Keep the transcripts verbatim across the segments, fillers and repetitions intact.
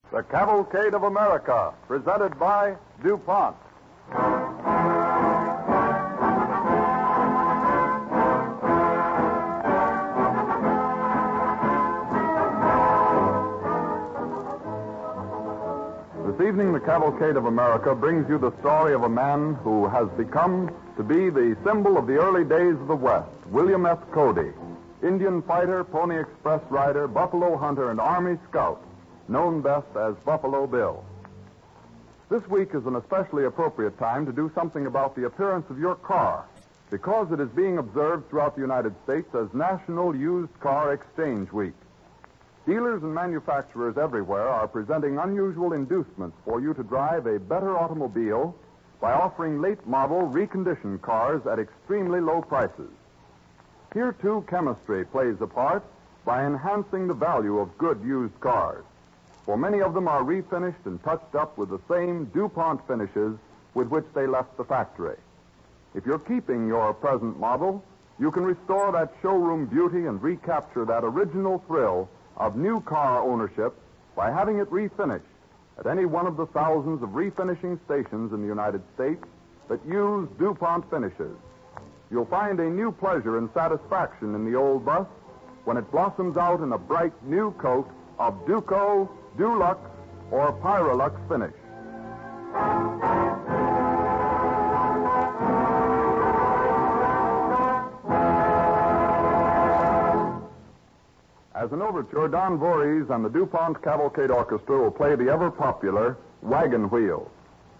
The Cavalcade of America, presented by DuPont. This evening, the Cavalcade of America brings you the story of a man who has become to be the symbol of the early days of the West, William F. Cody, Indian fighter, Pony Express rider, buffalo hunter, and Army scout, known best as Buffalo Bill. This week is an especially appropriate time to do something about the appearance of your car, because it is being observed throughout the United States as National Used Car Exchange Week. Dealers and manufacturers everywhere are presenting unusual inducements for you to drive a better automobile by offering late-model reconditioned cars at extremely low prices. Here, too, chemistry plays a part by enhancing the value of good used cars, for many of them are refinished and touched up with the same DuPont finishes with which they left the factory. If you're keeping your present model, you can restore that showroom beauty and recapture that original thrill of new car ownership by having it refinished at any one of the thousands of refinishing stations in the United States that use DuPont finishes. You'll find a new pleasure and satisfaction in the old bus when it blossoms out in a bright new coat of Duco, Dulux, or Pyrolux finish. As an overture, Don Voorhees and the DuPont Cavalcade Orchestra will play the ever-popular Wagon Wheel.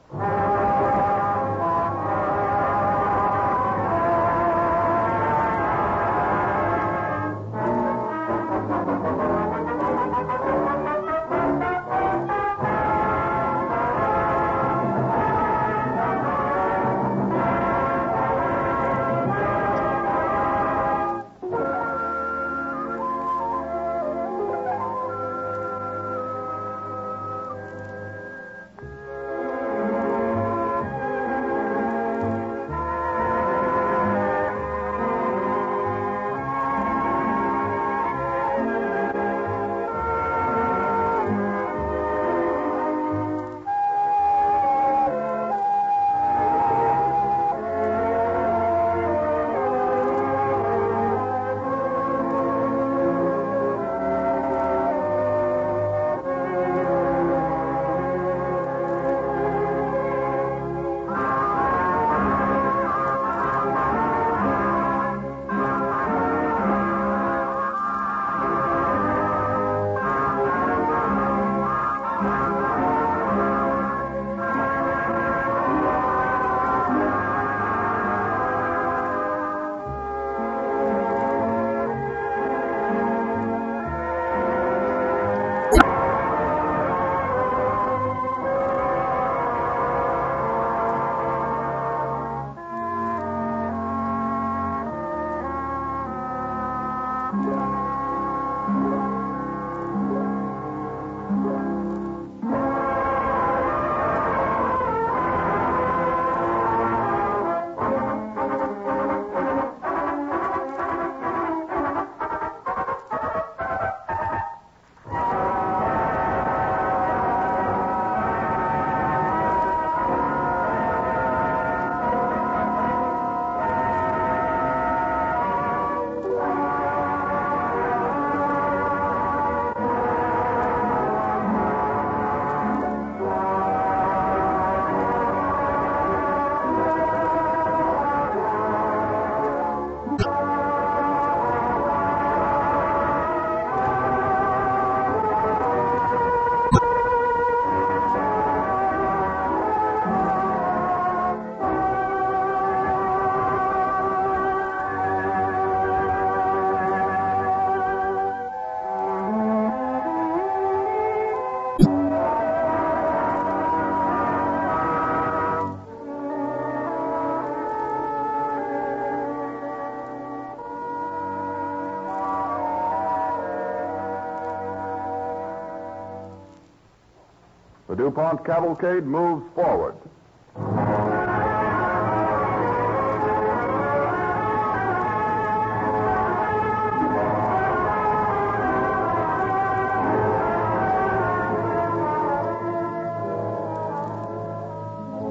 The DuPont Cavalcade moves forward.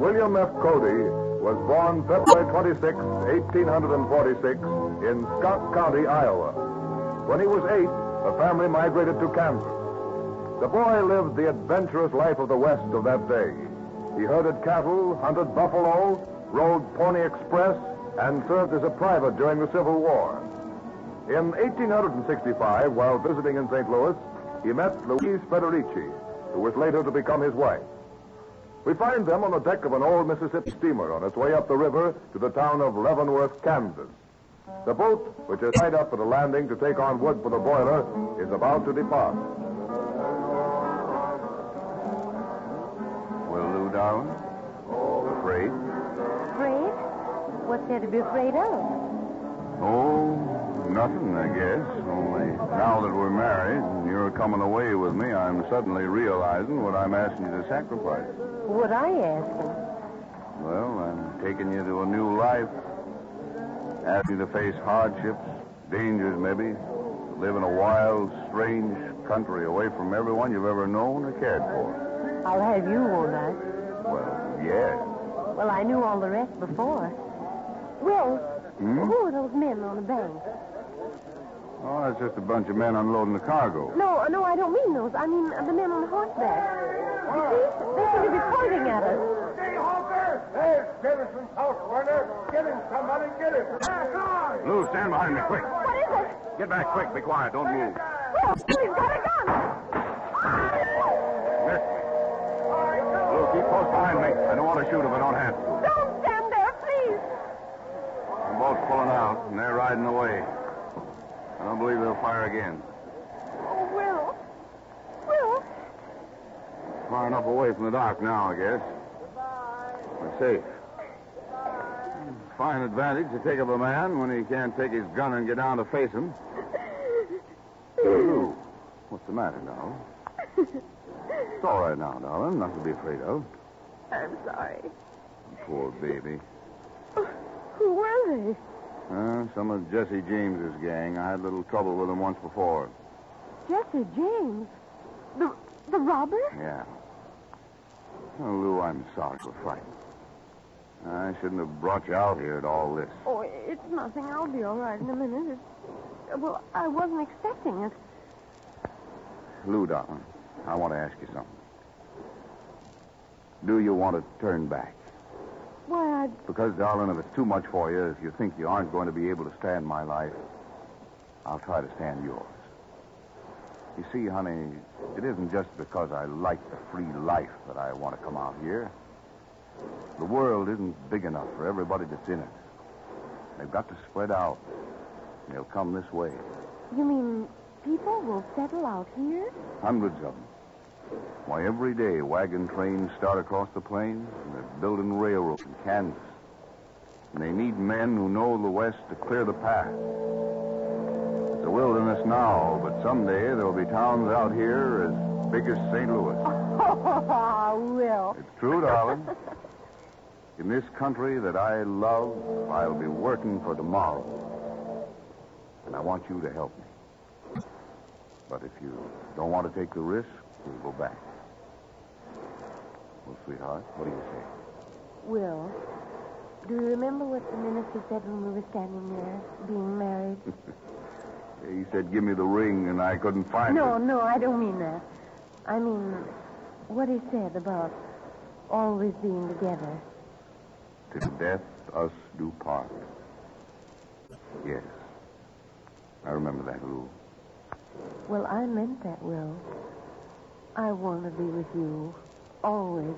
William F. Cody was born February twenty-sixth, eighteen forty-six, in Scott County, Iowa. When he was eight, the family migrated to Kansas. The boy lived the adventurous life of the West of that day. He herded cattle, hunted buffalo, rode Pony Express, and served as a private during the Civil War. In eighteen sixty-five, while visiting in Saint Louis, he met Louise Federici, who was later to become his wife. We find them on the deck of an old Mississippi steamer on its way up the river to the town of Leavenworth, Kansas. The boat, which is tied up at a landing to take on wood for the boiler, is about to depart. Well, Lou, darling, afraid? Afraid? What's there to be afraid of? Oh, nothing, I guess. Only now that we're married and you're coming away with me, I'm suddenly realizing what I'm asking you to sacrifice. What are you asking? Well, I'm taking you to a new life. Asking you to face hardships, dangers maybe, to live in a wild, strange country away from everyone you've ever known or cared for. I'll have you, won't I? Well, yes. Well, I knew all the rest before. Will, Hmm? who are those men on the bank? Oh, that's just a bunch of men unloading the cargo. No, no, I don't mean those. I mean uh, the men on the horseback. You see, they seem to be pointing at us. Hey, Hawker! There's Jefferson's house, Warner. Get him, somebody, get him. Come on! Lou, stand behind me, quick. What is it? Get back quick. Be quiet. Don't move. Will, he's got a gun. Miss me. Lou, keep close behind me. I don't want to shoot if I don't have to. Don't stand there, please. The boat's pulling out, and they're riding away. I don't believe they'll fire again. Oh, Will. Will. Far enough away from the dock now, I guess. We're safe. Fine advantage to take of a man when he can't take his gun and get down to face him. Lou, what's the matter now? It's all right now, darling. Nothing to be afraid of. I'm sorry. Poor baby. Who were they? Uh, some of Jesse James's gang. I had a little trouble with them once before. Jesse James. The the robber? Yeah. Oh, Lou, I'm sorry for fighting. I shouldn't have brought you out here at all this. Oh, it's nothing. I'll be all right in a minute. It's, well, I wasn't expecting it. Lou, darling, I want to ask you something. Do you want to turn back? Why, I'd... Because, darling, if it's too much for you, if you think you aren't going to be able to stand my life, I'll try to stand yours. You see, honey, it isn't just because I like the free life that I want to come out here. The world isn't big enough for everybody that's in it. They've got to spread out. And they'll come this way. You mean people will settle out here? Hundreds of them. Why, every day wagon trains start across the plains, and they're building railroads in Kansas. And they need men who know the West to clear the path. It's a wilderness now, but someday there'll be towns out here as big as Saint Louis. Oh, Will. It's true, darling. In this country that I love, I'll be working for tomorrow. And I want you to help me. But if you don't want to take the risk, we'll go back. Well, sweetheart, what do you say? Will, do you remember what the minister said when we were standing there, being married? He said, give me the ring, and I couldn't find No, it. no, I don't mean that. I mean what he said about always being together. Till death us do part. Yes. I remember that, Lou. Well, I meant that, Will. I want to be with you, always.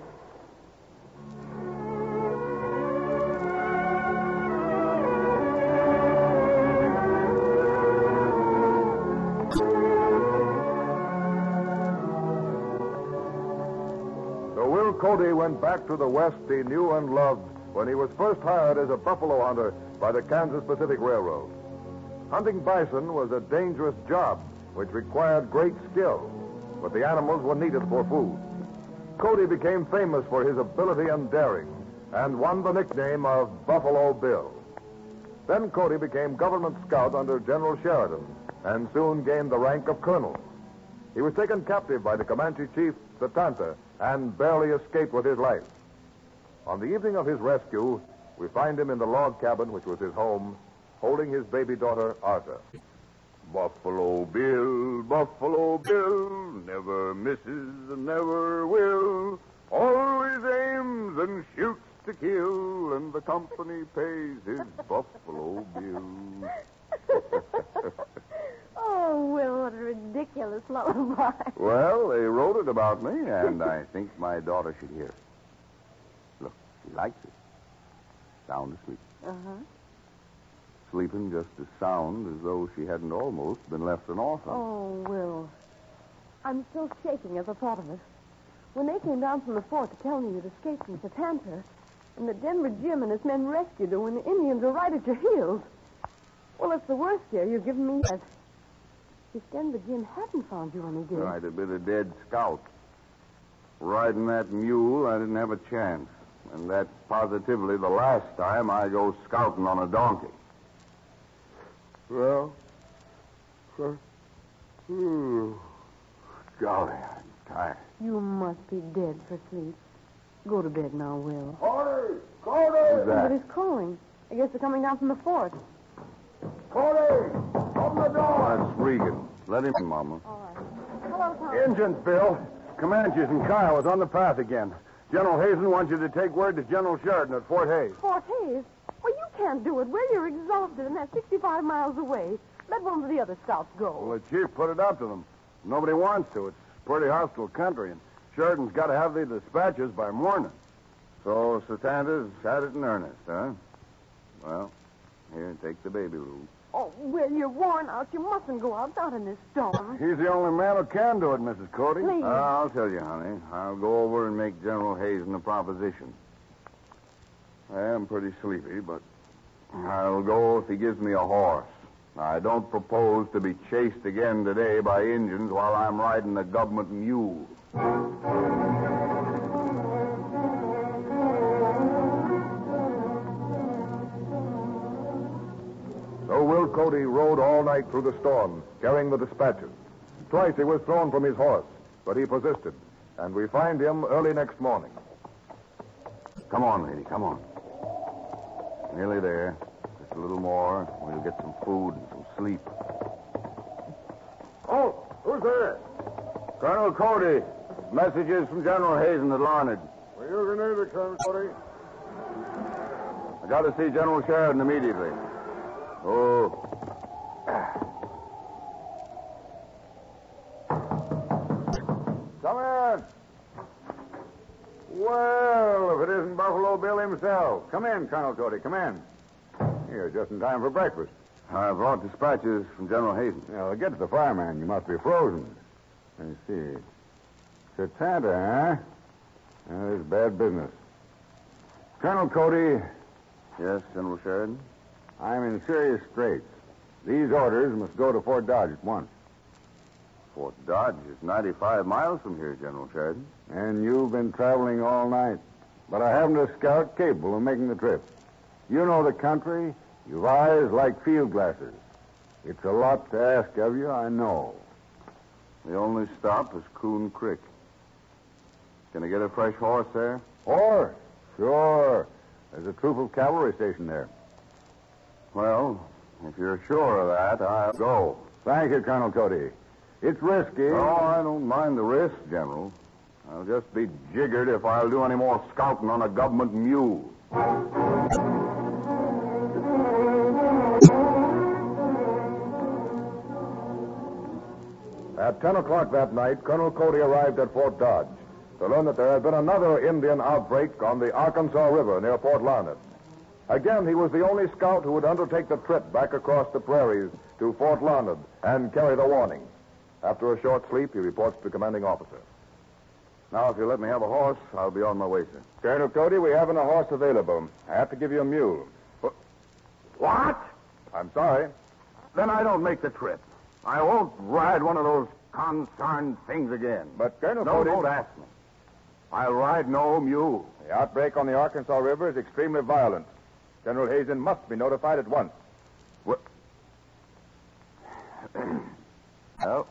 So Will Cody went back to the West he knew and loved when he was first hired as a buffalo hunter by the Kansas Pacific Railroad. Hunting bison was a dangerous job which required great skill, but the animals were needed for food. Cody became famous for his ability and daring and won the nickname of Buffalo Bill. Then Cody became government scout under General Sheridan and soon gained the rank of colonel. He was taken captive by the Comanche chief, Satanta, and barely escaped with his life. On the evening of his rescue, we find him in the log cabin, which was his home, holding his baby daughter, Arta. Buffalo Bill, Buffalo Bill, never misses and never will. Always aims and shoots to kill, and the company pays his Buffalo Bill. Oh, Will, what a ridiculous lullaby. Well, they wrote it about me, and I think my daughter should hear it. Look, she likes it. Sound asleep. Uh-huh. Sleeping just as sound as though she hadn't almost been left an orphan. Oh, Will. I'm still shaking at the thought of it. When they came down from the fort to tell me you'd escaped from Satanta, and that Denver Jim and his men rescued her when the Indians were right at your heels. Well, it's the worst scare you've given me yet. If Denver Jim hadn't found you when he did. I'd have been a dead scout. Riding that mule, I didn't have a chance. And that's positively the last time I go scouting on a donkey. Well, uh, ooh, golly, I'm tired. You must be dead for sleep. Go to bed now, Will. Cody! Cody! Who's that? Somebody's calling. I guess they're coming down from the fort. Cody! Open the door! That's Regan. Let him in, Mama. All right. Hello, Tom. Injuns, Bill. Comanches and Kiowas on the path again. General Hazen wants you to take word to General Sheridan at Fort Hays. Fort Hays? Well, you can't do it. Will, you're exhausted, and that's sixty-five miles away. Let one of the other scouts go. Well, the chief put it up to them. Nobody wants to. It's pretty hostile country, and Sheridan's got to have the dispatches by morning. So Satanta's at it in earnest, huh? Well, here, take the baby rule. Oh, Will, you're worn out. You mustn't go out, not in this storm. He's the only man who can do it, Missus Cody. Please. Uh, I'll tell you, honey. I'll go over and make General Hazen a proposition. I am pretty sleepy, but I'll go if he gives me a horse. I don't propose to be chased again today by Indians while I'm riding a government mule. So Will Cody rode all night through the storm, carrying the dispatches. Twice he was thrown from his horse, but he persisted, and we find him early next morning. Come on, lady, come on. Nearly there. Just a little more. We'll get some food and some sleep. Oh, who's there? Colonel Cody. Messages from General Hazen at Larned. Well, you can either, Colonel Cody. I got to see General Sheridan immediately. Oh. Come in. Well, if it isn't Buffalo Bill himself. Come in, Colonel Cody, come in. Here, just in time for breakfast. I brought dispatches from General Hazen. Now, get to the fire, man. You must be frozen. Let me see. Satanta, huh? Well, this is bad business. Colonel Cody, Yes, General Sheridan? I'm in serious straits. These orders must go to Fort Dodge at once. Fort Dodge is ninety-five miles from here, General Sheridan. And you've been traveling all night. But I haven't a scout capable of making the trip. You know the country. You've eyes like field glasses. It's a lot to ask of you, I know. The only stop is Coon Creek. Can I get a fresh horse there? Horse? Sure. There's a troop of cavalry stationed there. Well, if you're sure of that, I'll go. Thank you, Colonel Cody. It's risky. Oh, I don't mind the risk, General. I'll just be jiggered if I'll do any more scouting on a government mule. At ten o'clock that night, Colonel Cody arrived at Fort Dodge to learn that there had been another Indian outbreak on the Arkansas River near Fort Larned. Again, he was the only scout who would undertake the trip back across the prairies to Fort Larned and carry the warning. After a short sleep, he reports to the commanding officer. Now, if you let me have a horse, I'll be on my way, sir. Colonel Cody, we haven't a horse available. I have to give you a mule. What? I'm sorry. Then I don't make the trip. I won't ride one of those concerned things again. But, Colonel No, Cody... don't ask me. I'll ride no mule. The outbreak on the Arkansas River is extremely violent. General Hazen must be notified at once. What? Well,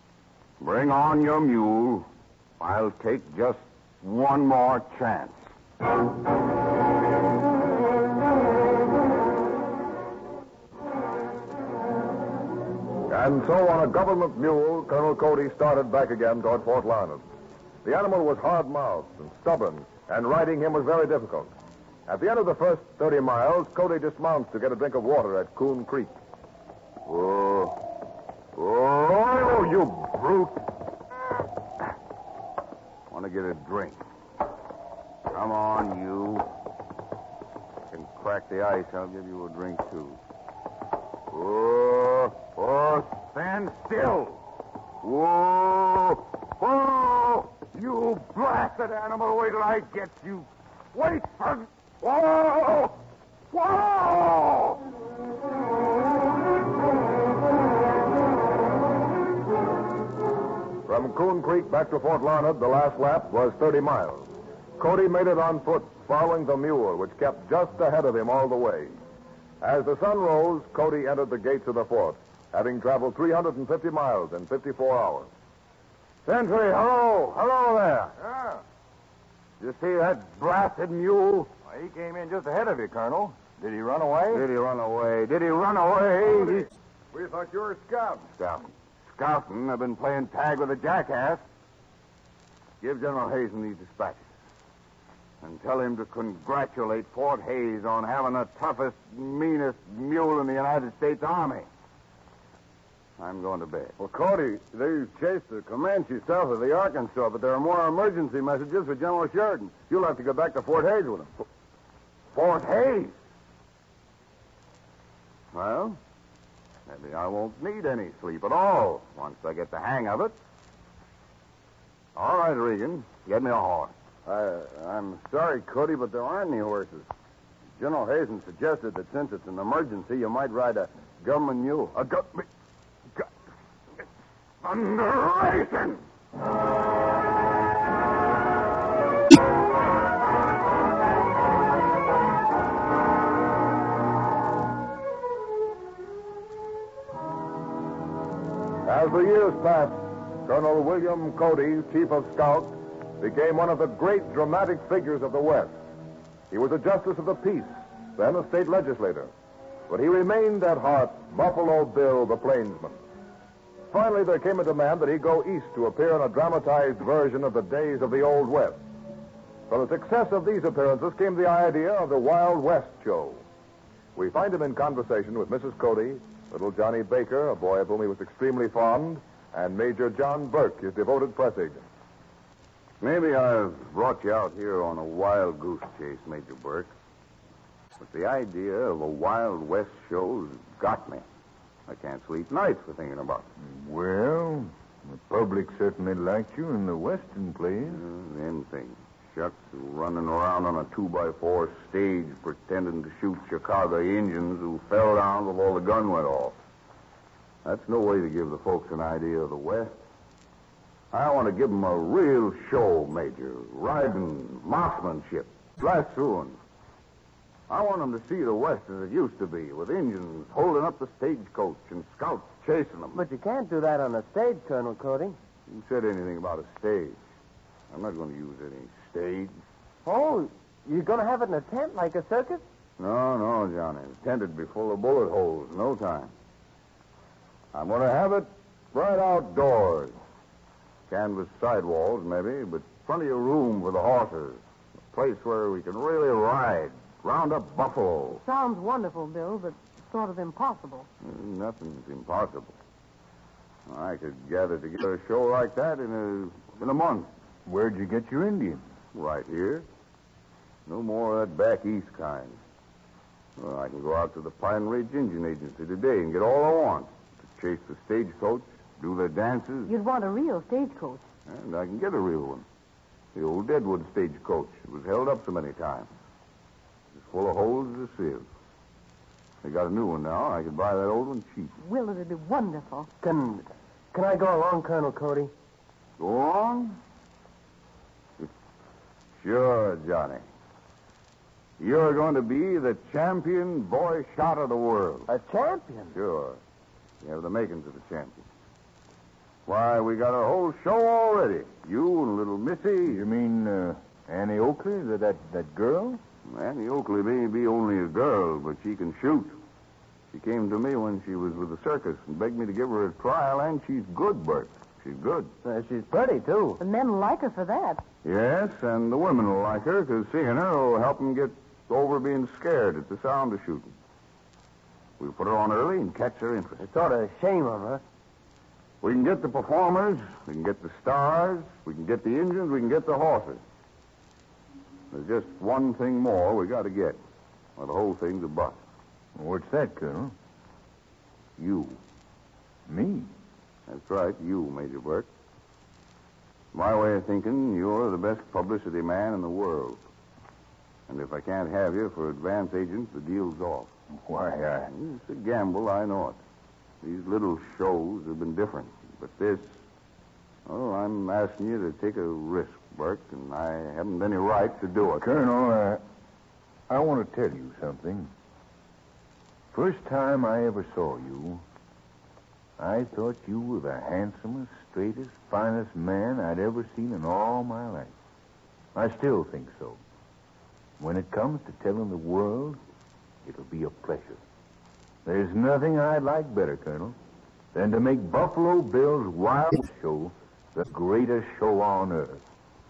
bring on your mule. I'll take just one more chance. And so, on a government mule, Colonel Cody started back again toward Fort Larned. The animal was hard-mouthed and stubborn, and riding him was very difficult. At the end of the first thirty miles, Cody dismounts to get a drink of water at Coon Creek. Oh, oh, you brute. Want to get a drink? Come on, you. You can crack the ice. I'll give you a drink, too. Oh, oh, stand still. Whoa, whoa, you blasted animal. Wait till I get you. Wait for... Whoa, whoa. From Coon Creek back to Fort Larned, the last lap was thirty miles. Cody made it on foot, following the mule, which kept just ahead of him all the way. As the sun rose, Cody entered the gates of the fort, having traveled three hundred fifty miles in fifty-four hours. Sentry, hello, hello there. Yeah. You see that blasted mule? Well, he came in just ahead of you, Colonel. Did he run away? Did he run away? Did he run away? We thought you were scouting. Scouting. Scouting? I've been playing tag with a jackass. Give General Hazen these dispatches. And tell him to congratulate Fort Hays on having the toughest, meanest mule in the United States Army. I'm going to bed. Well, Cody, they've chased the Comanche south of the Arkansas, but there are more emergency messages for General Sheridan. You'll have to go back to Fort Hays with him. Fort Hays? Well, maybe I won't need any sleep at all once I get the hang of it. All right, Regan, get me a horse. I, I'm sorry, Cody, but there aren't any horses. General Hazen suggested that since it's an emergency, you might ride a government mule. A go- go- Thunderation! As the years passed, Colonel William Cody, Chief of Scouts, became one of the great dramatic figures of the West. He was a justice of the peace, then a state legislator. But he remained at heart Buffalo Bill the Plainsman. Finally, there came a demand that he go east to appear in a dramatized version of the days of the Old West. From the success of these appearances came the idea of the Wild West show. We find him in conversation with Missus Cody, little Johnny Baker, a boy of whom he was extremely fond, and Major John Burke, his devoted press agent. Maybe I've brought you out here on a wild goose chase, Major Burke. But the idea of a Wild West show's got me. I can't sleep nights for thinking about it. Well, the public certainly likes you in the western plays. Uh, them things. Shucks, running around on a two-by-four stage pretending to shoot Chicago Indians who fell down before the gun went off. That's no way to give the folks an idea of the West. I want to give them a real show, Major. Riding, marksmanship, lassoing. I want them to see the West as it used to be, with Indians holding up the stagecoach and scouts chasing them. But you can't do that on a stage, Colonel Cody. Who said anything about a stage? I'm not going to use any stage. Oh, you're going to have it in a tent like a circus? No, no, Johnny. The tent would be full of bullet holes in no time. I'm going to have it right outdoors. Canvas sidewalls, maybe, but plenty of room for the horses. A place where we can really ride, round up buffalo. Sounds wonderful, Bill, but sort of impossible. Nothing's impossible. I could gather together a show like that in a in a month. Where'd you get your Indians? Right here. No more of that back east kind. Well, I can go out to the Pine Ridge Indian Agency today and get all I want. To chase the stagecoach, do their dances. You'd want a real stagecoach. And I can get a real one. The old Deadwood stagecoach. It was held up so many times. It's full of holes as a sieve. They got a new one now. I could buy that old one cheap. Will, it'd be wonderful. Can, can I go along, Colonel Cody? Go on? Sure, Johnny. You're going to be the champion boy shot of the world. A champion? Sure. You have the makings of a champion. Why, we got a whole show already. You and little Missy. You mean uh, Annie Oakley, that, that, that girl? Annie Oakley may be only a girl, but she can shoot. She came to me when she was with the circus and begged me to give her a trial, and she's good, Bert. She's good. Uh, she's pretty, too. The men like her for that. Yes, and the women will like her, because seeing her will help them get over being scared at the sound of shooting. We'll put her on early and catch their interest. It's sort of a shame of her. We can get the performers, we can get the stars, we can get the engines, we can get the horses. There's just one thing more we got to get, or the whole thing's a bust. What's that, Colonel? You. Me? That's right, you, Major Burke. My way of thinking, you're the best publicity man in the world. And if I can't have you for advance agent, the deal's off. Why, I... It's a gamble, I know it. These little shows have been different. But this, oh, I'm asking you to take a risk, Burke, and I haven't any right to do it. Colonel, uh, I want to tell you something. First time I ever saw you, I thought you were the handsomest, straightest, finest man I'd ever seen in all my life. I still think so. When it comes to telling the world, it'll be a pleasure. There's nothing I'd like better, Colonel, than to make Buffalo Bill's Wild West Show the greatest show on earth.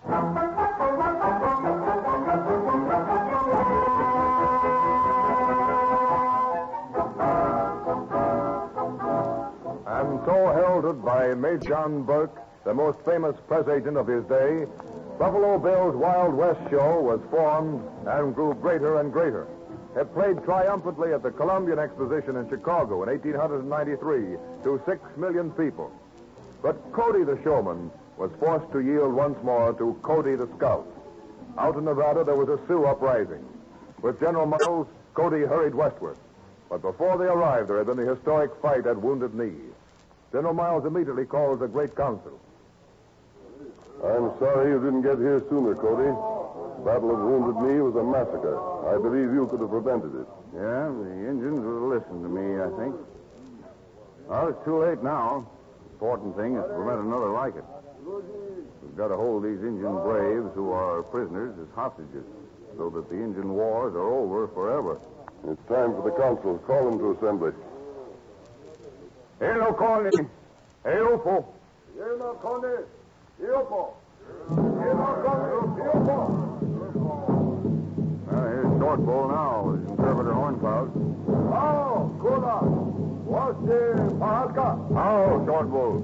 And so heralded by Major John Burke, the most famous press agent of his day, Buffalo Bill's Wild West Show was formed and grew greater and greater. It played triumphantly at the Columbian Exposition in Chicago in eighteen ninety-three to six million people. But Cody the showman was forced to yield once more to Cody the scout. Out in Nevada, there was a Sioux uprising. With General Miles, Cody hurried westward. But before they arrived, there had been the historic fight at Wounded Knee. General Miles immediately called the great council. I'm sorry you didn't get here sooner, Cody. The Battle of Wounded Knee was a massacre. I believe you could have prevented it. Yeah, the Indians would have listened to me, I think. Well, it's too late now. The important thing is to prevent another like it. We've got to hold these Indian braves who are prisoners as hostages so that the Indian wars are over forever. It's time for the council. Call them to assembly. Hello, Connie. Eopo. Hello, Connie. Eopo. Hello, Connie. Eopo. Well, here's Short Bull now with Interpreter Horncloud. Oh, Kula. What's the Pahalka? Oh, Short Bull.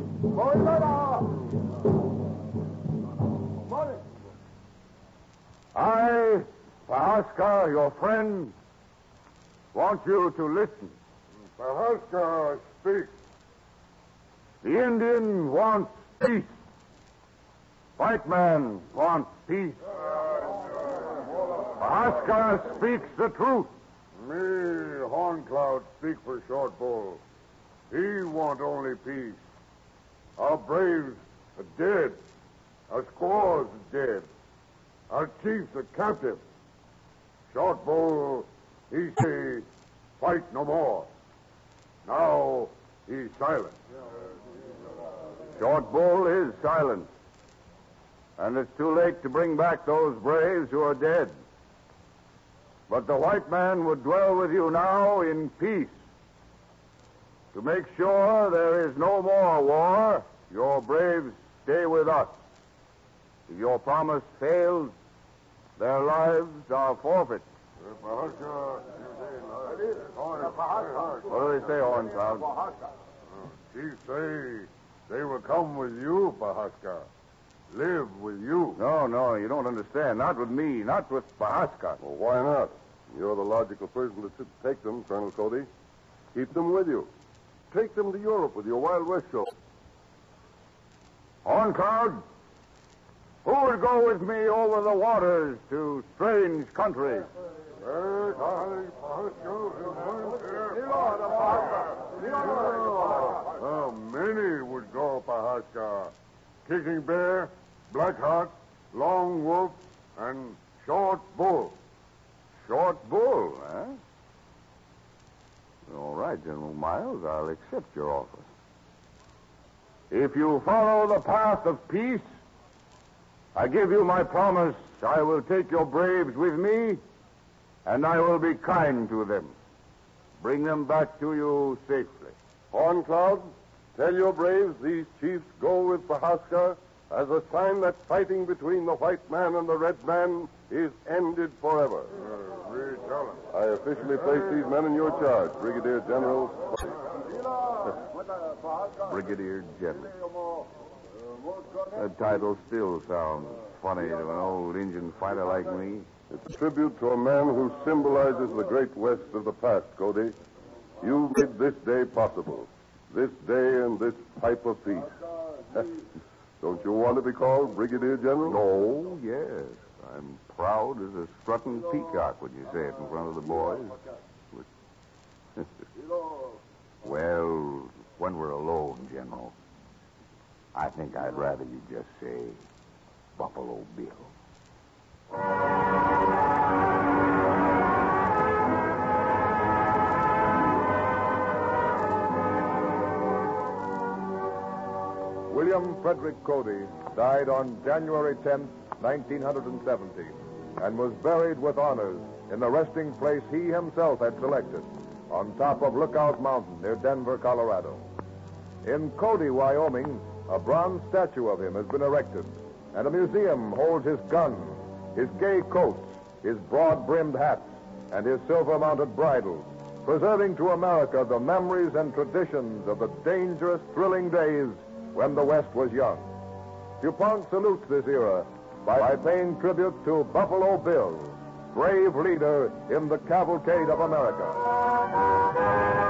I, Pahaska, your friend, want you to listen. Pahalka, speak. The Indian wants peace. White man wants peace. Pahaska speaks the truth. Me, Horncloud, speak for Short Bull. He want only peace. Our braves are dead. Our squaws are dead. Our chiefs are captive. Short Bull, he say, fight no more. Now he's silent. Short Bull is silent. And it's too late to bring back those braves who are dead. But the white man would dwell with you now in peace. To make sure there is no more war, your braves stay with us. If your promise fails, their lives are forfeit. What do they say, Horncloud? Chiefs say they will come with you, Pahaska. Live with you. No, no, you don't understand. Not with me, not with Pahaska. Well, why not? You're the logical person to t- take them, Colonel Cody. Keep them with you. Take them to Europe with your Wild West show. Horncloud, who would go with me over the waters to strange countries? Oh, many would go, Pahaska. Kicking Bear, Blackheart, Long Wolf, and Short Bull. Short Bull, eh? All right, General Miles, I'll accept your offer. If you follow the path of peace, I give you my promise I will take your braves with me, and I will be kind to them. Bring them back to you safely. Horncloud, tell your braves these chiefs go with Prohaska as a sign that fighting between the white man and the red man is ended forever. Uh, really tell them. I officially place these men in your charge, Brigadier General. Brigadier General. That title still sounds funny to an old Indian fighter like me. It's a tribute to a man who symbolizes the great West of the past, Cody. You made this day possible. This day and this pipe of peace. Don't you want to be called Brigadier General? Oh, yes. I'm proud as a strutting peacock when you say it in front of the boys. Well, when we're alone, General, I think I'd rather you just say Buffalo Bill. William Frederick Cody died on January tenth, nineteen seventy, and was buried with honors in the resting place he himself had selected on top of Lookout Mountain near Denver, Colorado. In Cody, Wyoming, a bronze statue of him has been erected, and a museum holds his guns, his gay coats, his broad-brimmed hats, and his silver-mounted bridles, preserving to America the memories and traditions of the dangerous, thrilling days when the West was young. DuPont salutes this era by paying tribute to Buffalo Bill, brave leader in the cavalcade of America.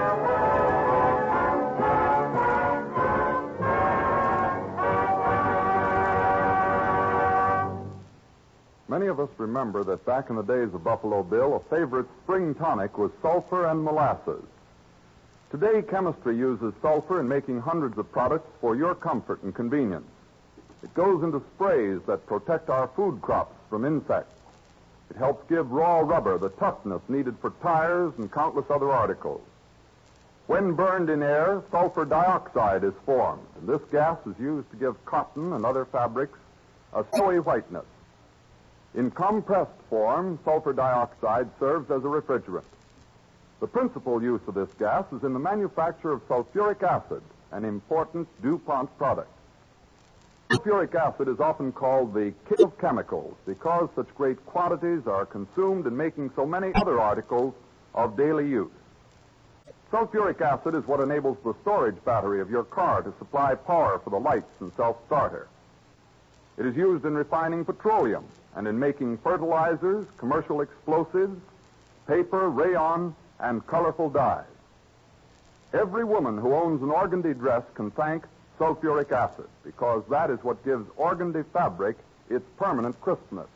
Many of us remember that back in the days of Buffalo Bill, a favorite spring tonic was sulfur and molasses. Today, chemistry uses sulfur in making hundreds of products for your comfort and convenience. It goes into sprays that protect our food crops from insects. It helps give raw rubber the toughness needed for tires and countless other articles. When burned in air, sulfur dioxide is formed, and this gas is used to give cotton and other fabrics a snowy whiteness. In compressed form, sulfur dioxide serves as a refrigerant. The principal use of this gas is in the manufacture of sulfuric acid, an important DuPont product. Sulfuric acid is often called the king of chemicals because such great quantities are consumed in making so many other articles of daily use. Sulfuric acid is what enables the storage battery of your car to supply power for the lights and self-starter. It is used in refining petroleum and in making fertilizers, commercial explosives, paper, rayon, and colorful dyes. Every woman who owns an organdy dress can thank sulfuric acid because that is what gives organdy fabric its permanent crispness.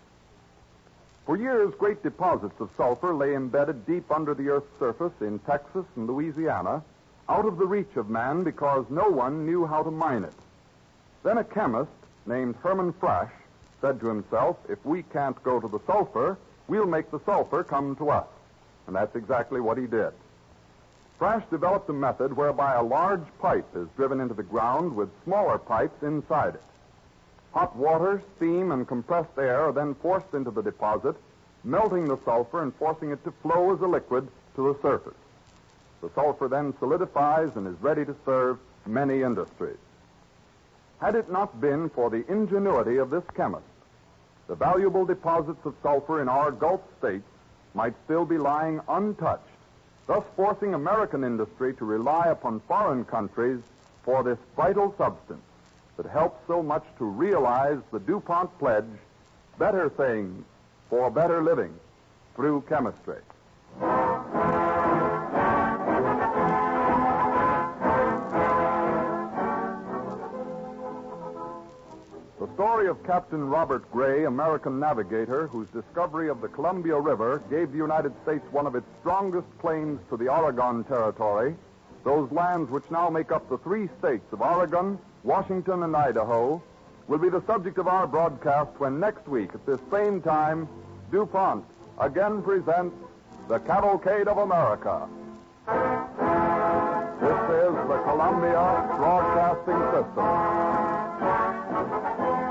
For years, great deposits of sulfur lay embedded deep under the Earth's surface in Texas and Louisiana, out of the reach of man because no one knew how to mine it. Then a chemist named Herman Frasch said to himself, if we can't go to the sulfur, we'll make the sulfur come to us. And that's exactly what he did. Frasch developed a method whereby a large pipe is driven into the ground with smaller pipes inside it. Hot water, steam, and compressed air are then forced into the deposit, melting the sulfur and forcing it to flow as a liquid to the surface. The sulfur then solidifies and is ready to serve many industries. Had it not been for the ingenuity of this chemist, the valuable deposits of sulfur in our Gulf states might still be lying untouched, thus forcing American industry to rely upon foreign countries for this vital substance that helps so much to realize the DuPont pledge, better things for better living through chemistry. The story of Captain Robert Gray, American navigator, whose discovery of the Columbia River gave the United States one of its strongest claims to the Oregon Territory, those lands which now make up the three states of Oregon, Washington, and Idaho, will be the subject of our broadcast when next week at this same time, DuPont again presents the Cavalcade of America. This is the Columbia Broadcasting System.